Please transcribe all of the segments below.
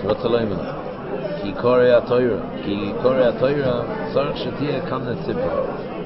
Rotzalayman. Ki Korei HaTorah. Ki Korei HaTorah tzarich shetiyeh kamna tzipor.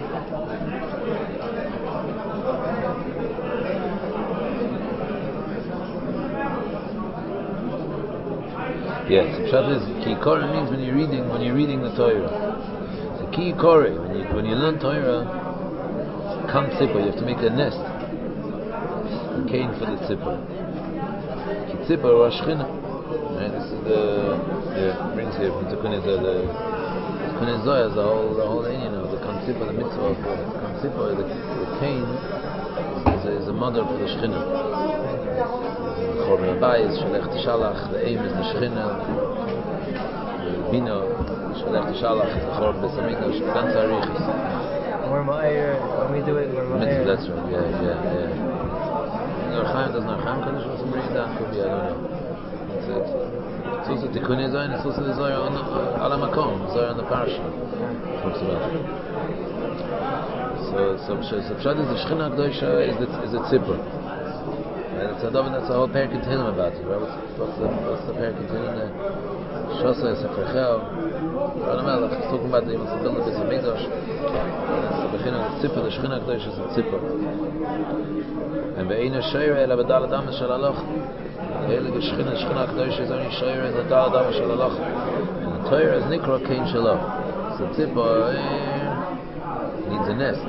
Yes, Pshat is Ki Korei means when you're reading the Torah. So Ki Korei, when you learn Torah, kam tzipor, you have to make a nest. A cane for the tzipor. Ki tzipor or Shechina. Right, this is brings here from Tikkun Zohar. The Tikkun Zohar is the whole thing, the kam tzipor, the mitzvah of kam tzipor, the cane is a mother for the Shechina. Chorban Abayis, Shalech Tishalach, the aim is the Shechina, the Bina, Shalech Tishalach is the Chorban Beis Hamikdash, ganz Arichis. We're Ma'ir, when we do it, we're Ma'ir. That's right, yeah. Does Narchaim Kaddish also bring it down? Could be, I don't know. It's also Tikkun Zohar, it's also the Zohar on Ala Makom, Zohar on the Parasha. Talks about it. So Pshat is the Shechina Kedosha is the Tzipor. That's the whole Perek in Tehillim about it. Right? What's the Perek in Tehillim there? Shosa Sefer Chel. Melech is talking about the build of Beis Hamikdash. That's the beginning of the Tzipor. The Shechina Kedosha is the Tzipor. And Ve'eina Sheira Ela B'dal Adam Shel Aloch. The Heilige Shechina Kedosha is only Sheira is B'dal Adam Shel Aloch. And the Torah is Nikra Kein Shelo. So the Tzipor needs a nest.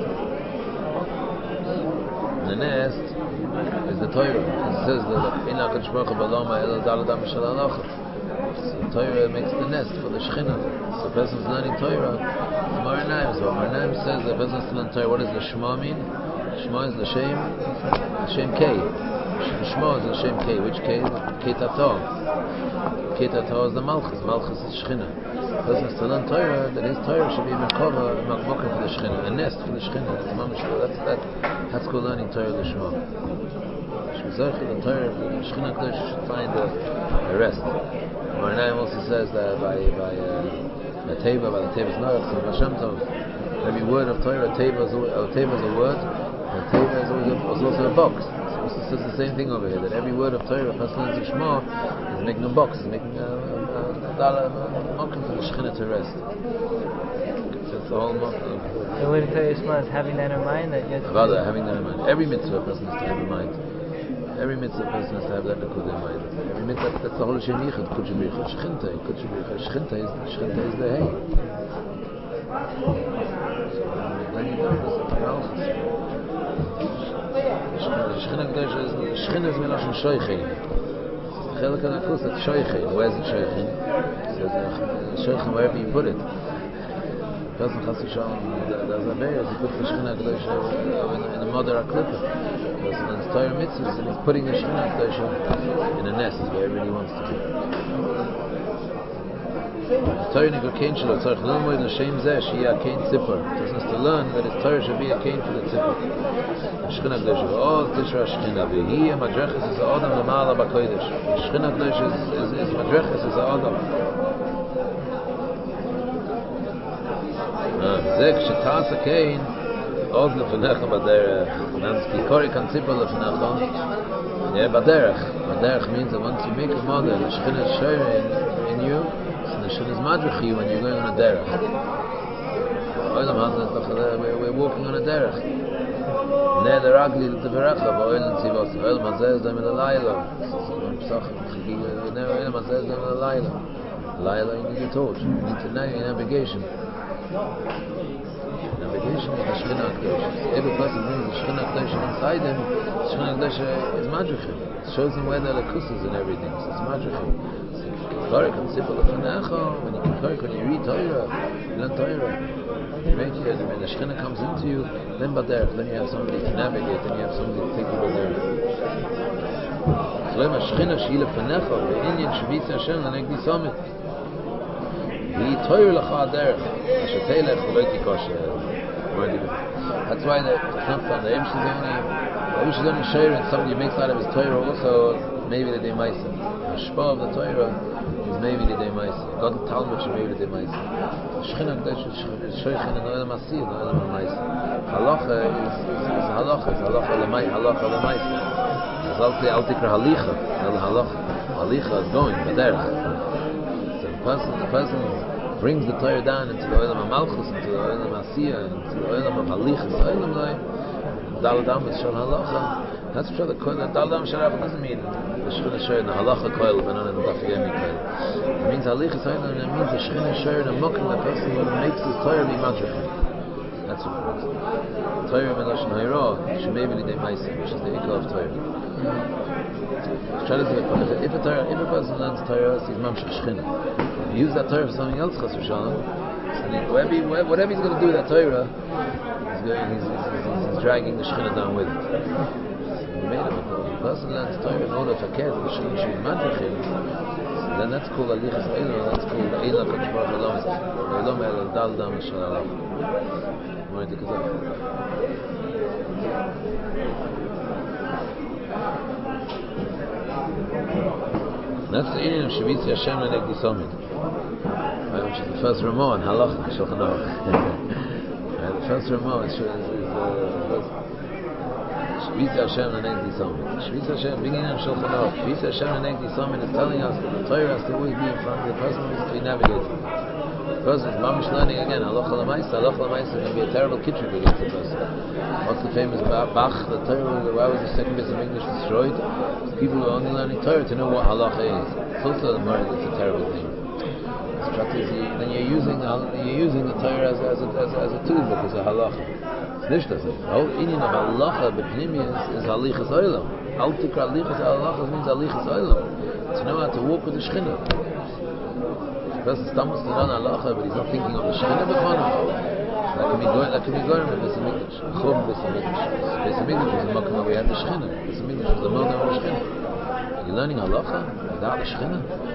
The nest is the Torah. It says that in HaKadosh Baruch Hu B'Loma Ela Dal Adam Shel Aloch. So Torah makes the nest for the Shechina. So the person is learning Torah. Gemara Naim. So Gemara Naim says the person is to learn Torah. What does the Shema mean? Shema is the Shem K. The Shema is the Shem K. Which K? K Tato. K Tato is the Malchus. Malchus is Shechina. The person is to learn Torah. That his Torah should be Mekova, Makboka for the Shechina. A nest for the Shechina. That's called learning Torah the Shema. The Torah, the Shechina Kedosha should find a rest. Maranaim also says that by the Teva's Narach, so Hashem Tov, every word of Torah, Teva is a word, and Teva is also a box. So it also says the same thing over here, that every word of Torah, a person learns the Shema, is making a box, is making a mokum for the Shechina to rest. That's the whole mokum. The way to Torah Shema is having that in mind? Having that in mind. Every mitzvah a person has to have in mind. Every mitzvah person has to have that likud in mind. Every mitzvah, that's the whole Shem Yichud, Kudshe B'Yichud, Shechinte is the hay. Then you know, Shechina is Melashon Shoichin. Chelik HaNakus, that's Shoichin. Where's the Shoichin? It says Shoichin wherever you put it. Person Chas V'Shalom, there's a bear, he puts the Shechina Kedosha in the Mother HaKlippa. Person learns Torah mitzvahs and he's putting the Shechina Kedosha in a nest, wherever he wants to be. Torah Nikra Kein Shelo, Tzarech Lilmoid L'Shem Zeh, Sheyeh Kein Tzipor. Person has to learn that his Torah should be a Kein for the Tzipor. Shechina Kedosha, all Tishra Shechina, V'hi Madrechas is Adam L'Ma'ala B'Kodesh. Shechina Kedosha is Madrechas is Adam. Zek Shetasa Kein Od Lefanecha Baderech. That's Kikori Kantzipor Lefanecha. Yeah, Baderech means that once you make a mother, the Shechina is sharing in you, so the Shechina is madrich you when you're going on a derech. We're walking on a derech. Ne the Ragli the Berecha, Oil and Tzivos. Oil Mazeh is them in the Laila. Oil Mazeh is them in the Laila. Laila, you need a torch. You need to know your navigation. Navigation is the Shechina Kedosha. Every person brings the Shechina Kedosha inside him. The Shechina Kedosha is madrichim. It shows him where the lakus is and everything. So it's madrichim. When you read Torah, you learn Torah. When the Shechina comes into you, then Baderech, then you have somebody to navigate, then you have somebody to take you Baderech. So when the Shechina she'il lefanecha, ve'inyan shevitz Hashem l'negdi somit. That's why it's not fun. The Emsh is only share and somebody makes out of his Torah also maybe the day Maisa. The Shpa of the Torah is maybe the day Maisa. God the Talmud should maybe the day Maisa. Shechina Kedosh is Shoichin and Olam Asir, not Olam Maisa. Halacha is halacha lemaisa. As Al Tikra Halicha, Halacha is going, Baderech. The person brings the Torah down into the Olam HaMalchus, into the Olam HaSiyah, into the Olam HaMalichus, Olam Lai, Daladam is Shal Halacha. That's true. The Daladam Shal Halacha doesn't mean the Shechina Shoyer, the Halacha Koil, but not in the Dafiyemi Koil. It means Halichus Olam, it means the Shechina Shoyer, the Mokim, the person who makes his Torah be Madrachim. That's what it means. Torah Melashon Hayra, Shemei B'lidei Maisim, which is the Ikar of Torah. If a person learns Torah, he's Mamshech Shechina. If you use that Torah for something else, Chas v'Shalom, whatever he's going to do with that Torah, he's dragging the Shechina down with it. If a person learns Torah in order to care that the Shechina should be Madrichim, then that's called Alichas Eilam, that's called Eilam K'Shbar Chalom, Eilam El Dal Dam Shalom. That's the Indian of Shavitzi Hashem Lenegdi Somid, which is the first Ramah in Halacha Shulchan Aruch. The first Ramah is Shavitzi Hashem Lenegdi Somid. Shavitzi Hashem, beginning of Shulchan Aruch. Shavitzi Hashem Lenegdi Somid is telling us that the Torah has to always be in front of the person who needs to be navigated. The person is mamish learning again. Halacha L'maisa. Halacha L'maisa is going to be a terrible kitchen against the person. What's the famous Bach? The Torah. Why was the second bit of English destroyed? People who are only learning Torah to know what halacha is. It's also the Murray that's a terrible thing. Then you're using the Torah as a tool book, as a halacha. It's nicht the whole Indian of halacha b'pnimi is halichas olam. Al tikra halichas halacha means halichas olam. To know how to walk with the Shechina. The person stumbles to learn halacha, but he's not thinking of the Shechina b'fanav. That can be going with Beis Hamikdash. Chum Beis Hamikdash. Beis Hamikdash was the makom where we had the Shechina. Beis Hamikdash was the model of the Shechina. You're learning halacha without the Shechina.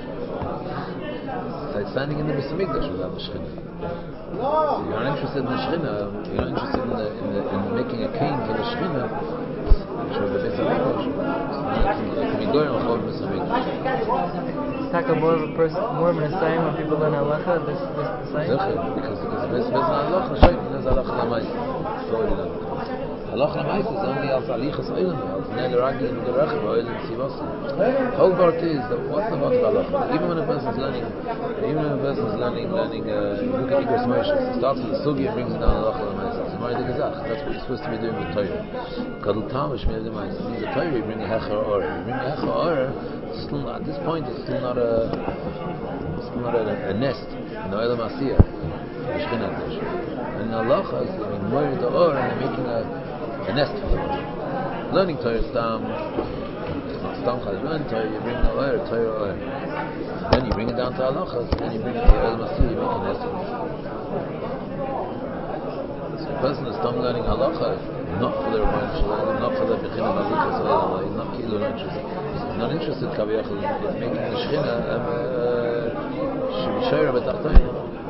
It's like standing in the Beis Hamikdash without the Shechina. So you're not interested in the Shechina. You're not interested in making a cane for the Shechina, which was the Beis Hamikdash. It can be going on Chum Beis Hamikdash. Taka more of a person, more of an sign when people learn halacha. This the sign. Because this halacha shaykhim is halacha l'mayis. Halacha l'mayis is only al alichas olam, al nel ragi in the rachim oil and sivasi. The whole part is that what's the part of halacha? Even when a person is learning, look at Igros Moshe. It starts with the sugi and brings it down halacha l'mayis. It's Mari de Gezach. That's what you're supposed to be doing with Torah. Kadol Tamish Mei de Mayis. Means the Torah you bring a hecher or. You bring a hecher or. Still, at this point, it's still not a nest in the Olam HaSiyah, the Shechina Dish. And in halacha, more the or, and they're making a nest for them. Learning Torah is Stam Chazman Torah, you bring the Torah or. Then you bring it down to halacha, so then you bring it to the Olam HaSiyah, you make a nest for it. So the person is Stam learning halacha, not for the Rebbeinu Shalom, not for the Bechina Malikas Olam, he's not Kilu interested. Not interested, Kaviyachal, in making the Shechina Shemishayra B'Tachtoina.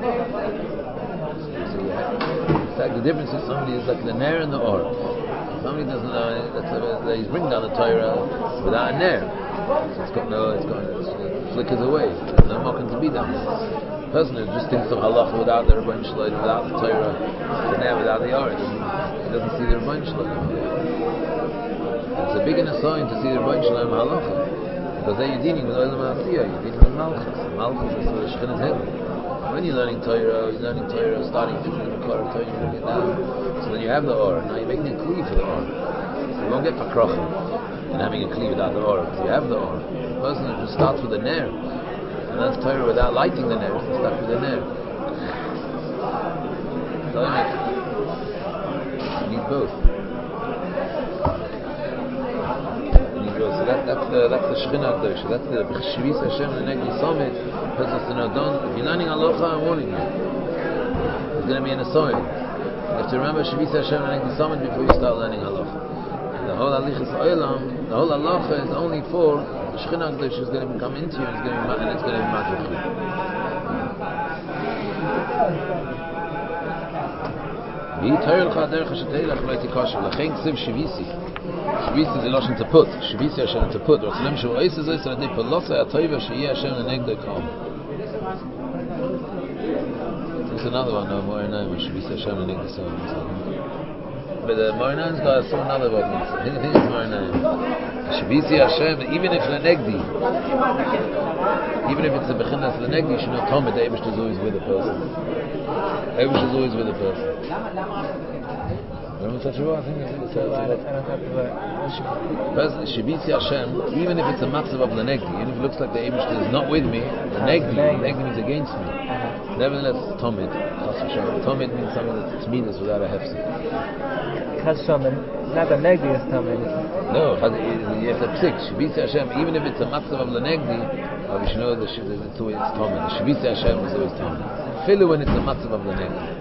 So it's like the difference is somebody is like the Ner and the Or. Somebody doesn't know, he's bringing down the Torah without a Ner. So it flickers away. There's no mokum to be done. The person who just thinks of halacha without the Rebbeinu Shalom, without the Torah, the Ner, without the Or, he doesn't see the Rebbeinu Shalom. It's a big enough sign to see the Rebbeinu Shalom halacha, because then you're dealing with Olam HaSiyah, you're dealing with Malchus. Malchus is where the Shechina is hidden. When you're learning Torah, starting from the Makar of Torah, you bring it down. So then you have the Or. Now you're making a Kli for the Or. So you won't get Fakrochim in having a Kli without the Or, because you have the Or. The person who just starts with the Ner, and learns Torah without lighting the Ner, is stuck with the Ner. So you need both. So that's the Shechina Kedusha. That's the B'Shvis Hashem Lenegdi Somid. If you're learning halacha, I'm warning you. It's going to be in a soil. You have to remember Shvis Hashem Lenegdi Somid before you start learning halacha. The whole halichas olam, the whole halacha is only for the Shechina Kedusha is going to come into you and it's going to be magic. Shvisi is Lashon to put. Shvisi Hashem to put. Ratzalem Shu Ois is Ois Adei Pelotza Atoiva Sheyeh Hashem Lenegdei Kol. There's another one. No, Morinayim. Shvisi Hashem Lenegdei Kol. But the Morinayim's got some another word. I think it's Morinayim. Shvisi Hashem, even if Lenegdi. even if it's a beginner's lenegdi, you should know Tomid, the Eibush is always with a person. Eibush is always with a person. Remember such a word? I think it's I don't have to Shibitzi Hashem, even if it's a matzav of lenegdi, even if it looks like the Eibush is not with me, lenegdi means against me. Nevertheless, Tomid. Tomid means something that's tzmidus without a hefsek. Not the negdi is Tomid. No, you have to psik. Shibitzi Hashem, even if it's a matzav of lenegdi, we should know that it's Tomid. The Shibitzi Hashem is always Tomid. Filu when it's a matzav of lenegdi.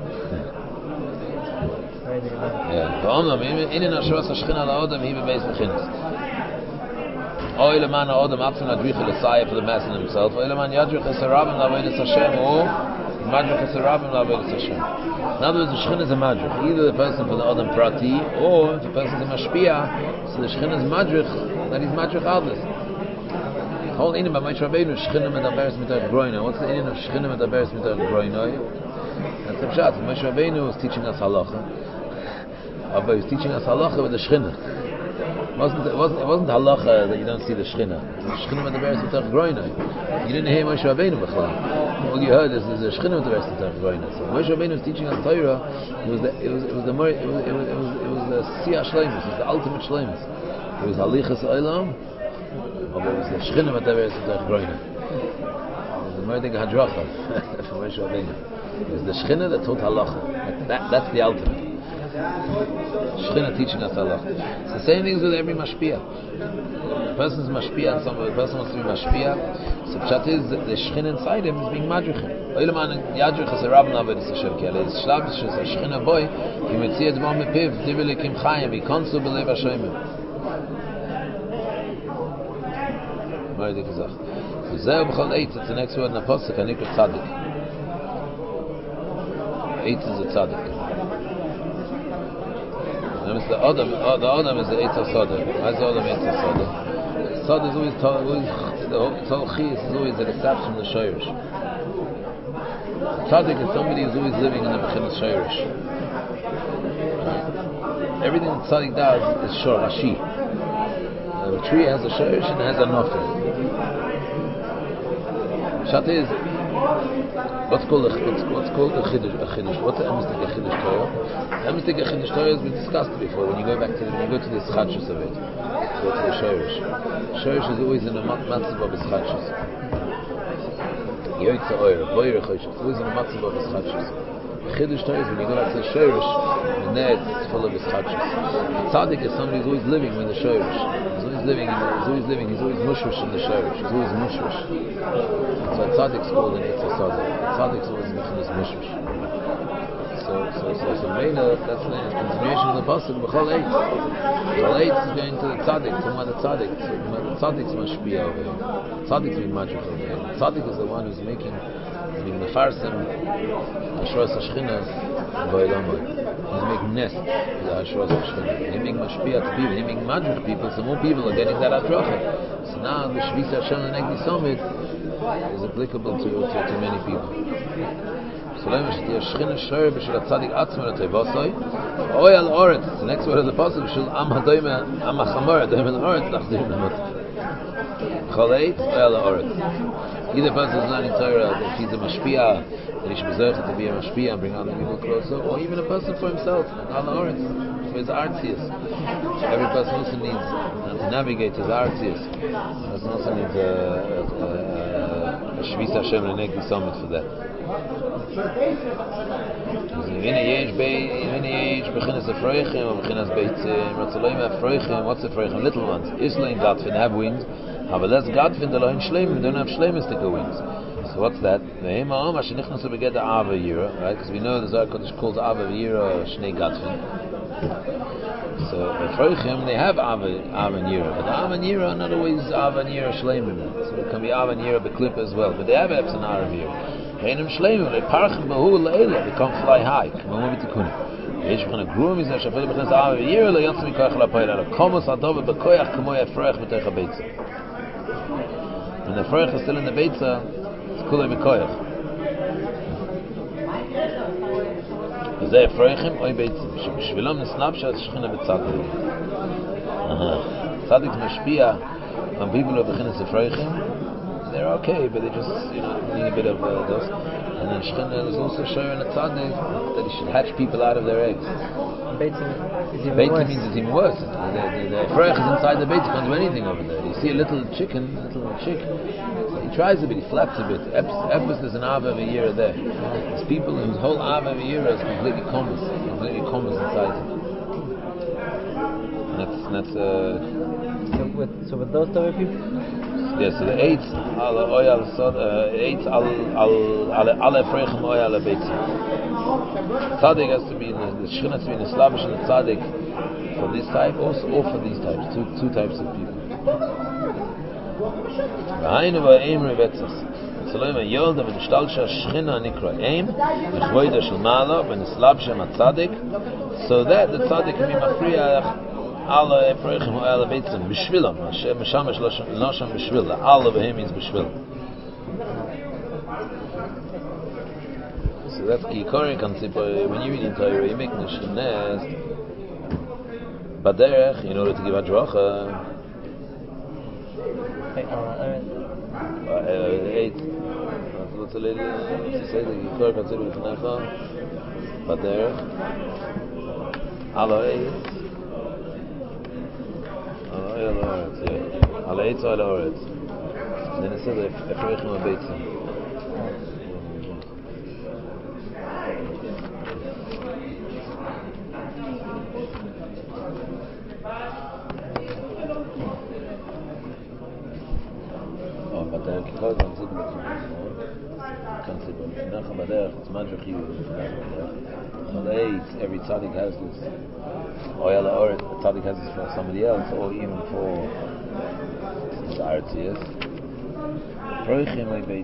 Yeah. In Ashras Hashchina LaOdam, he bebeis bechinas. Oy leman ha'odam apson adrich l'sayah for the master himself. Oy leman yadrich esarabim l'avodas Hashem, or madrich esarabim l'avodas Hashem. In other words, the Shechina is a madrich. Either the person for the Odam Prati, or if the person is a mashpia, so the Shechina is madrich, that he's madrich others. The whole inyan by Moshe Rabbeinu, Shechina medaberes mitach groinoi. What's the inyan of Shechina medaberes mitach groinoi? That's the pshat. Moshe Rabbeinu was teaching us halacha. But he was teaching us halacha with the Shechina. It wasn't halacha that you don't see the Shechina. The Shechina medaberes mitach groinoi. You didn't hear Moshe Rabbeinu b'chlal. All you heard is the Shechina medaberes mitach groinoi. So Moshe Rabbeinu was teaching us Torah. It was the siyah shleimus. It was the ultimate shleimus. It was halichas olam, but it was the Shechina medaberes mitach groinoi. It was the Mordeg Hadracha for Moshe Rabbeinu. It was the Shechina that taught halacha. That's the ultimate. Shechina teaching us halacha. It's the same things with every mashpia. The person's mashpia and the person wants to be mashpia. So pshat is that the Shechina inside him is being madrichim. Oileman yadrich as a rabban avodas Hashem ki alei shlab is a Shechina boy ki metziyat bo mepiv divi lekim chayim yikonsu belev Hashemim. Mordek Hazach. So zeh b'chol eitz. It's the next word in the pasuk. Anikra tzadik. Eitz is a tzadik. The Adam is the Eitz HaSoda. Why is the Adam Eitz HaSoda? Soda is always the whole Chiyas is always a reception of the Shoyrish. Tzaddik is somebody who's always living in the Bechinas Shoyrish. Everything that Tzaddik does is Shor Rashi. The tree has a Shoyrish and it has a Nofel. Shat is what's called a chiddush? What's the emistic a chiddush Torah? Emistic a chiddush Torah has been discussed before. When you go to this chadshus of it, go to the shorish. Shorish is always in a matzav of his chadshus. Yoytza oira, boira choshes. It's always in a matzav of his chadshus. Chiddush Torah is when you go back to the shorish, and there it's full of his chadshus. Tzaddik is somebody who's always living with the shorish. He's always mushrish in the shorish. He's always mushrish. So Tzaddik's called an Eitz HaSoda. Tzaddik's always Bechinas Mushrish. So Meila, that's the continuation of the pasuk. B'chol Eitz. B'chol Eitz is going to the Tzaddik. To the Tzaddik. The Tzaddik's mashpia over him. Tzaddik's being magic over him. Tzaddik is the one who's making mefarsim Ashras Hashchinas v'olamai. He's making nest with the Ashras Hashchinas. He's making mashpia to people. He's making magic people. So more people are getting that atracha. So now the Shvisa Hashem Lenegdi Summit is applicable to many people. So let me say, Shechina Shor b'shel Tzadik Atzma l'Tevosoi, Oy al Oretz. The next word of the pasuk shel Am Hadoyme Am Hachamor Hadoyme al Oretz Lachzir Nemot. Choleit Oy al Oretz. Either person is learning Torah that he's a mashpia, that he should be zeichet to be a mashpia and bring other people closer, or even a person for himself, al Oretz, for his artzius. Every person also needs to navigate his artzius. A person also needs a Shvisa Hashem Lenegdi Summit for that. Bechinas Efroichim or Bechinas Beitzim, Ratzaloim Efroichim, what's Efroichim? Little ones. Islein Gatfin have wings, have less Gatfin, they don't have Shleimistika wings. So what's that? Right? Because we know the Zohar Kodesh calls Ava Yira Shnei Gatfin. So Efroichim, they have Ava and Yira, but the Ava and Yira are not always Ava and Yira Shleimim. So it can be Ava and Yira Beklip as well, but they have Epson and Ara of Yira. Heinim Shleimim, they parchim Mahu Leila, they can't fly high. Kamon Mitikuni. Yesh B'chana Gruam is that Shafel B'chana Ava Yira Lo Yatzmi Koyach LaPoyel Ala Komos Adova B'Koyach Kamoy Efroich B'Teich HaBeitza. When the Efroich is still in the Beitza, it's Kulei B'Koyach. Zeh Efroichim Oy Beitzim Shvilom Nisnapsha Shechina B'Tzadik. Tzadik is mashpia on people who are Bechinas Efroichim. they're okay, but they just need a bit of dust. And then Shechina is also showing a tzaddik that he should hatch people out of their eggs. Beitzim is even Beit worse. means it's even worse. The Freich is inside the beit, you can't do anything over there. You see a little chick, so he tries a bit, he flaps a bit. Epis is an Ava of a year there. There's people whose whole Ava of a year is completely comas inside them. And that's So with those type of people? yeah, so the eight alle Freichim oy alle beitzim. Tzaddik has to be in the Shechina has to be in the Slavish and the Tzaddik for this type, also or for these types, two types of people. V'hainu v'aim revetzos. Tzaloim ha'yolda v'nishtalsha Shechina nikra aim v'chvoida shel ma'ala v'nislav shem ha'Tzaddik, so that the Tzaddik can be mafriach alle Freichim oy alle beitzim b'shvilam. Hashem mishamash lashon b'shvil. Alle v'hem means b'shvil. So that's the Kikori concept. When you read in Torah, you make Neshines Baderech in order to give a Dracha. 8. What's the lady? She says the Kikori concept with Necha Baderech Alo 8. Alo 8 or Alo 8. Then it says Efreichim Abeitzim. Every tzaddik has this, or a tzaddik has this for somebody else, or even for his artists. Freichim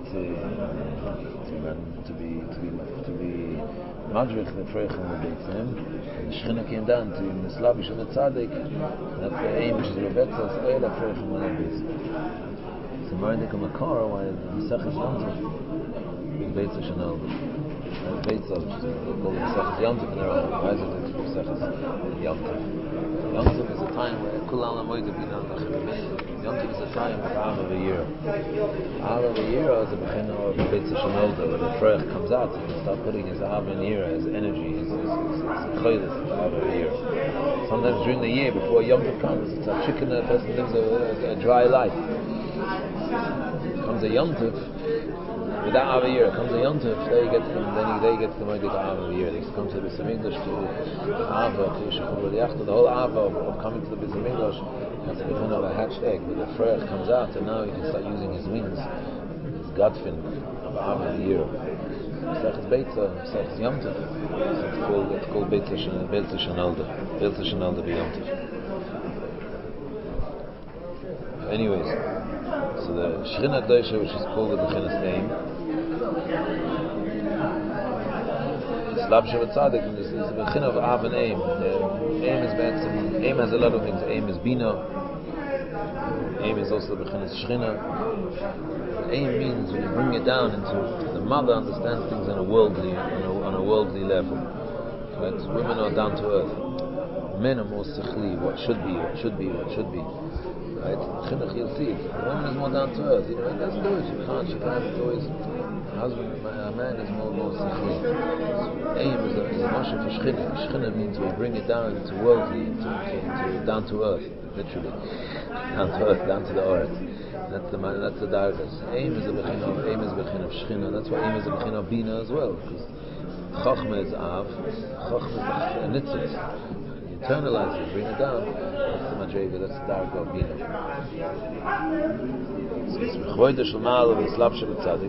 to be madrich the freichim beitzim. The Shechina came down to the Slavish and the tzaddik. That's the aim, which is Rebetzos oil freichim beitzim. So Mardik and Makar, why the Mesechus Yontif is Beitzah Shanel. And Beitzah, which is called the Mesechus Yontif in Arabic. Why is it Mesechus Yontif? Yontif is a time where Kulal Amoyde Bina Yontif is a time of Av of a year. Av of a year is a Bechina of Beitzah Shanel, where the Freich comes out, he can start putting his Av in the year, his energy, his Choylis, Av of a year. Sometimes during the year, before Yontif comes, it's a chicken, a person lives a dry life. Comes a yontif without Av a year. Comes a yontif, there he gets them. Then he gets the Moedik Av a year. They come to the Beis Hamikdash to Ava, to Shechur V'Liachta. The whole Ava of coming to the Beis Hamikdash has to be kind of a hatched egg. But the Freich comes out, and now he can start using his wings, his godfin of Ava a year. Mesechus Beitzah, Mesechus Yontif. So it's called Beitzah Shanelda. Beitzah Shanelda b'Yontif. Anyways, so the Shechina Kedosha, which is called the Bechinas Aim, Slav Shem Tzaddik, is the Bechin of Av and Aim. Aim is Be'etzim. Aim has a lot of things. Aim is Bina. Aim is also the Bechinas Shechina. Aim means when you bring it down into the mother understands things on a worldly level. Right? Women are down to earth. Men are more sikhli, what should be. Right? Chinuch, you'll see it. The woman is more down to earth. He doesn't do it. She can't always. A man is more sikhli. Aim is a mashal for Shechina. Shechina means we bring it down into worldly, into down to earth, literally. Down to earth, down to the earth. That's the dargas. Aim is a bechin of Shechina. That's why aim is a bechin of Bina as well. Because Chochmah is Av, Chochmah is Nitzitz. Internalize it, bring it down. That's the Madrega, that's the dark of Bina. So it's Mechvoida Shalmal of Islav Shel Tzaddik.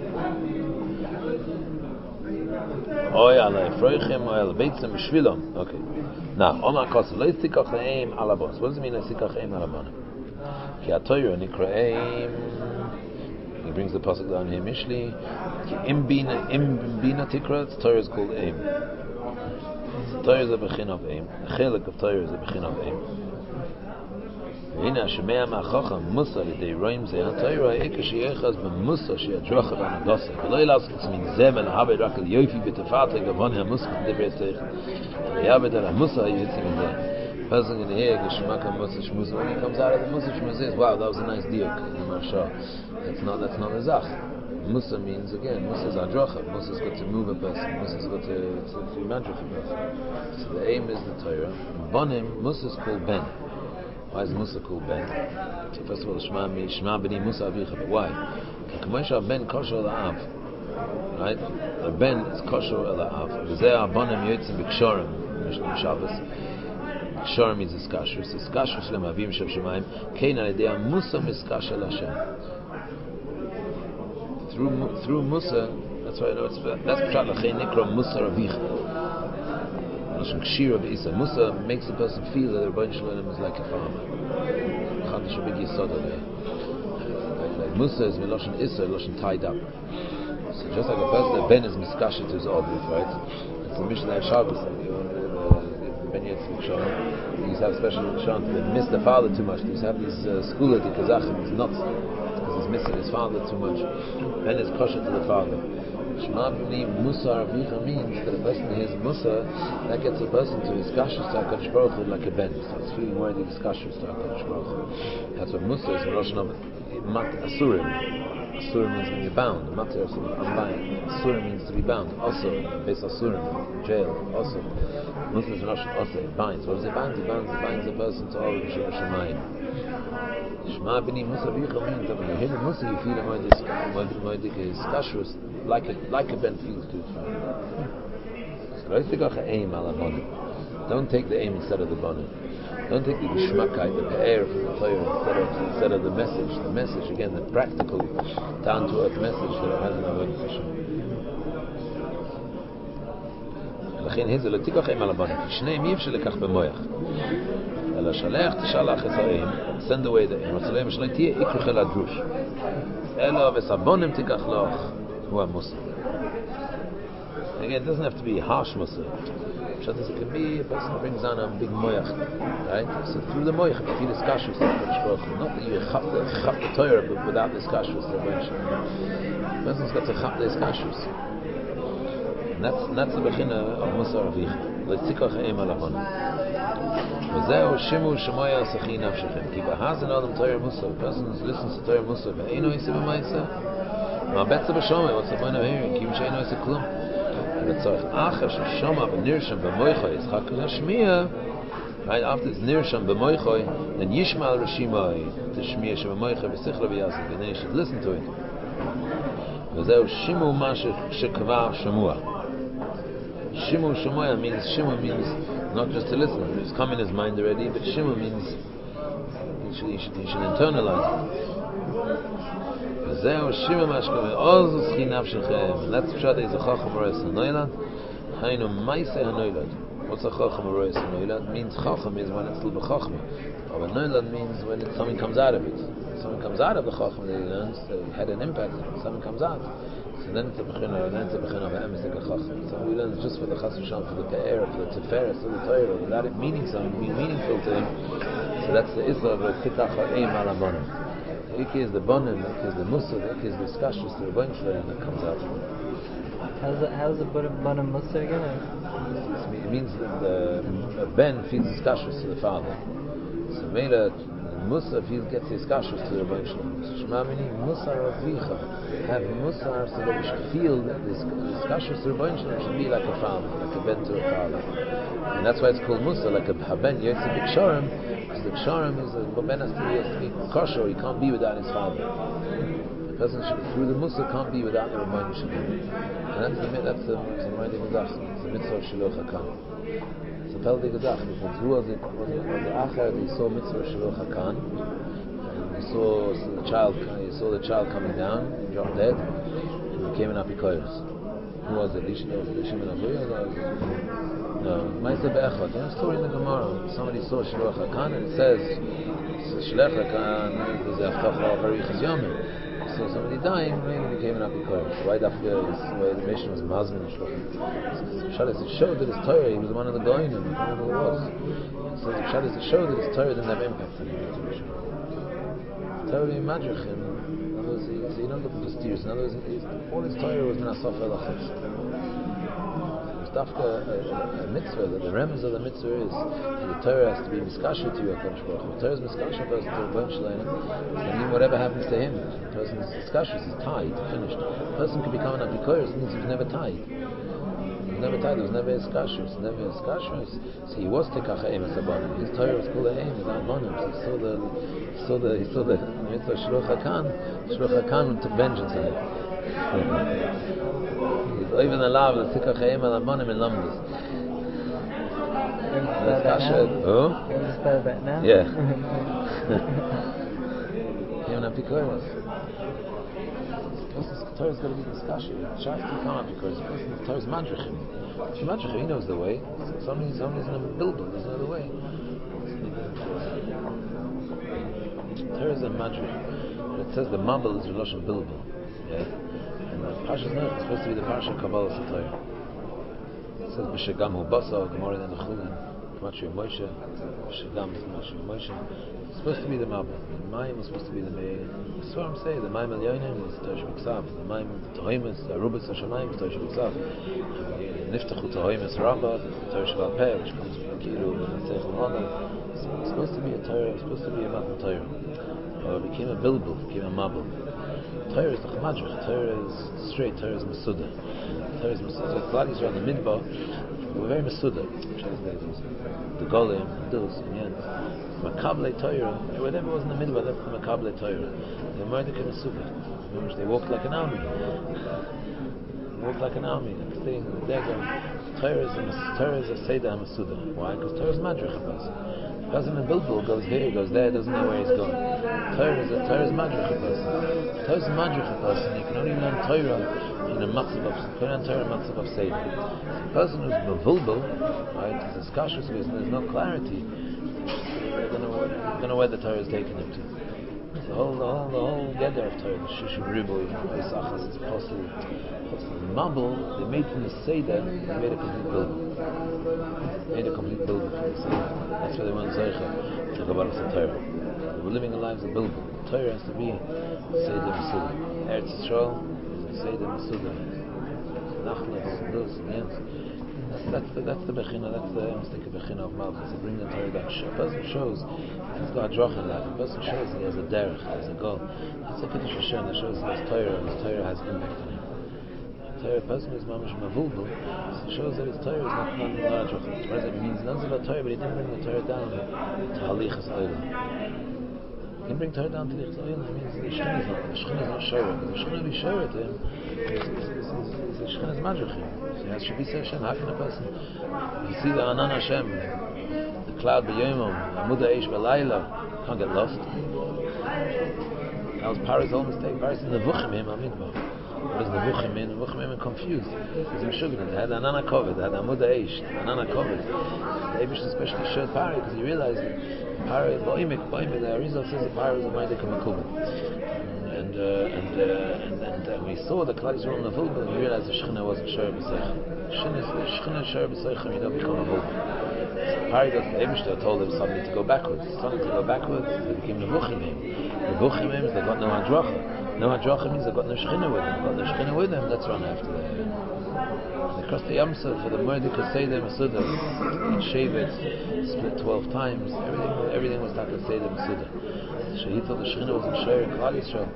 Oy ala Efroichim, oy ala Beitzim, B'Shvilom. Okay. Now, Omar Kosa, Lo Yitzikach Eim Alabos. What does it mean, Yitzikach Eim Alabon? Ki HaTorah Nikra Eim. He brings the pasuk down here, Mishli. Ki Im Bina Tikra, Torah is called Eim. Torah is a bechin of Eim. The chelik of Torah is a bechin of Eim. והנה השמע מהחוכם מוסר לידי רואים זה התורה כשייחס במוסר שידרוך בנגוסה ולא ילעסק עצמין זמל הרבה רק על יופי בתפעת גבון המוסר דברי שכל ויעבד על המוסר היוצא מזה person in here, Geshmaka Musa Shmuza, when he comes out of the Musa Shmuza, wow, that was a nice diuk in the Marsha. That's not a Zach. Musa means, again, Musa is Adracha. Musa is good to move a person. Musa is good to be Madrach a person. So the aim is the Torah. Bonim, Musa is called Ben. Why is Musa called Ben? So first of all, Shema B'ni Musa Avicha. But why? K'kamosha Ben Kosher La'av. Right? A Ben is Kosher La'av. V'zeh Abonim Yotzim B'kshorim. Mishnah Shabbos. Kshor means iskashrus. Iskashrus lemavim shel shemayim. Kein al yedei Musa miskasher Hashem. Through Musa, that's why that's pshat lachein nikra Musa Avicha. Lashon kshira v'isa. Musa makes the person feel that the Rebbeinu Shalom is like a farmer. Chadash big yisod alei. Like Musa is Lashon Issa, Lashon tied up. So just like a person, the Ben is miskasher to his obvious, right? It's a Mishnah Shabbos. Ben Yitzchak Shalom. They used to have special Shalom. They miss the father too much. They used to have these school at the Kazachim. It's nuts because he's missing his father too much. Ben is kosher to the father. Shema B'ni Musa Avicha means that a person hears Musa, that gets a person to his kashus to HaKadosh Baruch Hu like a Ben. He starts feeling worthy of his kashus to HaKadosh Baruch Hu. That's what Musa is. Rosh Mat Asurim. Asurim means when you're bound. Mater Asurim means to be bound. Also, Beis Asurim, jail. Also, Musa is Rosh also. It binds. What does it bind? It binds a person to all of Yeshua Shemayim. Shema B'ni Musa Avicha means that when you hear the Musa, you feel a moedik is kashrus, like a Ben feels to his father. So don't take the aim instead of the bonim. Don't take the geshmakai, the pe'er from the Torah instead of the message. The message, again, the practical, down-to-earth message that it has in the word of Hashem. לכן היזו לא תיקח אim על הבונים, כי שניהם אי אפשר לקח במויח. אלא שלח תשלח את האם, send away the aim, רוצה להם שלא תהיה איקרוך אל הדרוש. אלא וסבונים תיקח לך, הוא המוסר. Again, it doesn't have to be harsh Musa. It can be a person who brings on a big moyach, right? So through the moyach, you feel this kashrus, not that you chap the Torah, but without this kashrus, the person's got to chap this kashrus. And that's the bechina of Musa Avicha. L'tzikach ha'em al ha'on. V'zeu shimu shemoya asachi nafshechem. Ki b'hazin adam Torah Musa. The person who listens to Torah Musa, v'eino yisi b'maisa. Ma'betza b'shomai. What's the point of hearing? Ki m'sheino yisi klum. Right, after it's nirsham b'moichoi, then yishmal rishimai the shmiya sheb'moichoi v'sichla v'yasik, and then you should listen to it. V'zeu shimu ma shekva shemua. Shimu shemuya means not just to listen; it's come in his mind already. But shimu means you should internalize it. Zeo shima mashkome ozu schinav shechem. That's pshat is a chacham rois hanoilad. Hainu maise hanoilad. What's a chacham rois hanoilad? Means chacham is when it's still b'chachma. But hanoilad means when something comes out of it. Something comes out of the chacham that he learns. So it had an impact. Something comes out. So then it's a bechina. Then it's a bechina v'emes like a chacham. So we learn just for the chas v'sham, for the pe'er, for the teferes, for the Torah, without it meaning something, being meaningful to him. So that's the isra of a tikach ha'eim al ha'bonim. Iki is the bonim, Iki is the musa, Iki is the skashus, the rebbein shleim that comes out. How's the bonim musa again? It means that the ben feeds the skashus to the father. So Mela Musa gets his skashus to the rebbein shleim. Shema B'ni Musa Avicha. Have Musa so that we should feel that this skashus to the rebbein shleim should be like a father, like a ben to a father. And that's why it's called Musa, like a ben yotze b'kshorim. Because the ksharim is a ben has to be kosher. He can't be without his father. The person through the Musa can't be without the Rebbeinu Shalom. And that's the Moedik Gedach. It's the mitzvah of Shiloh Hakan. It's a Peldi Gedach. Because who was it? The Acher, he saw mitzvah of Shiloh Hakan. And he saw the child coming down, dropped dead. He became an apikoyos. Who was it? Shimon Avuya? No, Ma'aseh Be'echad. There's a story in the Gemara. Somebody saw Shiloh Hakan and it says, Shiloh Hakan is a Haftacha Barichas Yomim. So somebody dying, maybe became an apikoros. Right after the mission was Mazmin and Shlochim. So it showed that his Torah, he was one of the Goyim, I don't know who it was. So it showed that his Torah didn't have impact on him. Torah didn't magic him. In other words, he don't look at the steers. In other words, all his Torah was Minasaf Elachos. dafka a mitzvah, that the remez of the mitzvah is that the Torah has to be miskasher to you, HaKadosh Baruch Hu. The Torah is miskasher person to Rebbeinu Shalom, and even whatever happens to him, the person is miskasher, he's tied, finished. The person can become an apikoros, means he was never tied. He was never tied, he was never iskasher. So he was tekach ha'em as abonim. His Torah was called ha'em, his abonim. So he saw the mitzvah Shluch HaKan took vengeance on it. Even the law of the Tikach Ha'im al Abonim in Lamdas. That's Kasha. Oh? You want to spell that now? Yeah. Even Apikoros. The Torah's got to be discussion. Shas to come Apikoros. The Torah's Madrichim. Madrichim, he knows the way. Somebody's in a building, there's another way. The Torah's a Madrich. It says the Mabel is Reloshan Bilbil. Yeah? Parshas Noach is supposed to be the Parsha of Kabbalah Torah. It says B'Shegam Hu Basa, Gemara in the Chulin, Gematria Moshe, B'Shegam is Gematria Moshe. It's supposed to be the Mabel. The Mayim is supposed to be the Meir. That's what I'm saying. The Mayim Elyonim is Torah Shebiksav. The Mayim Tohimus, Arubas Hashamayim is Torah Shebiksav. Niftachu Tohimus Rabbah, Torah Shebal Peh, which comes from Kiru and Seichel Hada. It's supposed to be a Torah. It's supposed to be a Matan Torah. But it became a Bilbul, became a Mabel. Torah is the Chamadrich, Torah is straight, Torah is Masuda. Torah is Masuda. The Klal Yisrael, the Midbar, were very Masuda. The Golim, the Dils, and Yens. Makable Torah, whatever was in the Midbar, that's the Makable Torah. They were Mordecai Masuda. They walked like an army. Like staying in the Degam. Torah is a Seder Masuda. Why? Because Torah is Madrich a person. The person in Bilbul goes here, goes there, doesn't know where he's going. Torah is Madrich a person. Torah is Madrich a person. You can only learn Torah in a matzav of Seder. The person who's Bilbul, right, is a skashus because there's no clarity. I don't know where the Torah is taking him to. The whole gather of Torah, the Shushu Riboy, Isachas, it's possible. The Mabul, they made from the Seder, they made a complete building. From the Seder. That's why they want Zeicha to Kabbalah Torah. They were living the lives of Bilbul. Torah has to be Seder Masuda. Eretz Yisrael is Seder Masuda. Nachlas, Dils, and Yens. That's the Bechina, that's the Amstika Bechina of Malchus. They bring the Torah down. A person shows, he's got a drach in that. A person shows he has a derech, he has a goal. It's a Kiddush Hashem that shows his Torah has impact on him. A person who is mamish mavulbul shows that his Torah is not a drach. What does it mean? He knows about Torah, but he didn't bring the Torah down to Halichas Oilam. He didn't bring Torah down to Halichas Oilam. It means the Shechin is not Shorah. The Shechin will be Shorah to him. The Shechin is Madrichim. So he has to be Hashem. How can a person, you see the Anan Hashem, the cloud b'yomim, Amud Eish b'layla, can't get lost. That was Paris' whole mistake. Paris in the Vuchim him Amidbar. What is the Vuchim in? The Vuchim in confused. Because in Shugran, they had Anan HaKoved, they had Amud Eish, Anan HaKoved. The Eibush especially showed Paris because he realized that Paris, Boimik, the Arizal says that Paris was Maidek HaMakuba. And we saw the Klal Yisrael in the Vulva, and we realized the Shechina wasn't Shor B'Seichem. Shechina is Shor B'Seichem, you don't become a Vulva. So Paris, the Eibishter told them suddenly to go backwards. They became the Vuchimim. The Vuchimim is they got no Hadracha. No Hadracha means they got no Shechina with them. They got no Shechina with them, let's run after them. They crossed the Yamsuf for the Mordecai Seder Masuda. Each Shevet split 12 times. Everything was like a Seder Masuda. So he thought the Shechina wasn't Shor Klal Yisrael.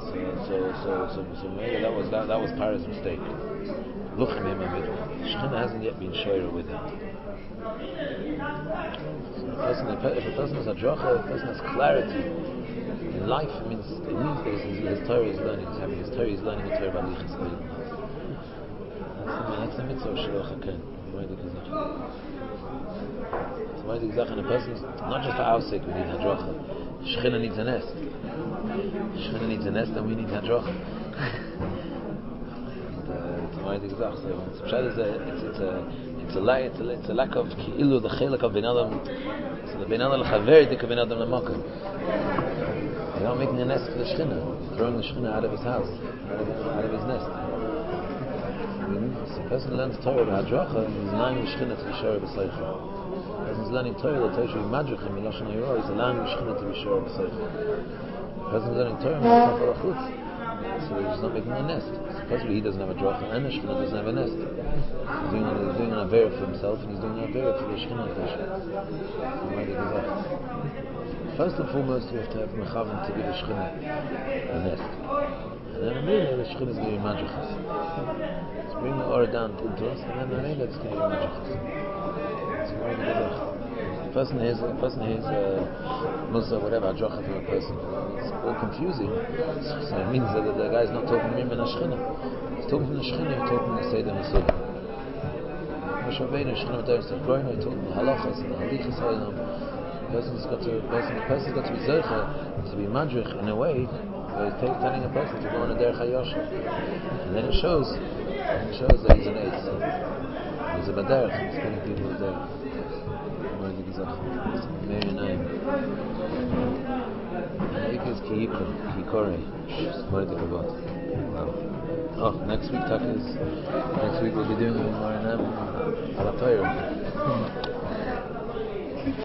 So maybe that was Paris' mistake. Look at him, the Shechina hasn't yet been Shor with him. So if a person has a dracha, if a person has clarity in life, it means that his Torah is learning. His Torah is learning the Torah by Lichas. That's the mitzvah of Shluch HaKen. So why is it and a person, not just for our sake we need Hadracha. Shechina needs a nest. Shechina needs a nest and we need Hadracha. It's a lack of Ki'ilu, the Chelak of Ben Adam. So the Ben Adam l'chaver, the Ben Adam l'makam. They're not making a nest for the Shechina, throwing the Shechina out of his house, out of his nest. So a person learns Torah by Hadracha, he's allowing the Shechina to be Shor B'Seichem. A person is learning Torah, the Torah should be Madrichim, Miloshan Yorah, he's allowing the Shechina to be Shor B'Seichem. A person is learning Torah, he's not for a chutz. so he's not making a nest. Supposedly he doesn't have a dracha and the Shekhinah doesn't have a nest. He's doing an Avera for himself and he's doing an Avera for the Shekhinah. First and foremost, we have to have Mechavan to give the Shekhinah a nest. And then immediately the Shekhinah is going to be Madrichas. Let's bring the Aura down into us and then immediately it's going to be Madrichas. It's very good. Person hears Musa, whatever, Adracha to a person. It's all confusing. So it means that the guy's not talking to him in a Shekhinah. He's talking to the Shekhinah, he's talking to Seder Masudah. Moshe Rabbeinu, Shekhinah B'Teres Tachgoyno, he's talking the halachas and the halichas ha'olam. The person's got to be Zercha, to be Madrich in a way where he's telling a person to go on a Derech HaYosher. And then it shows that he's an Eitz. He's a Baderech, he's telling people the Derech. Next week we'll be doing more in Torah.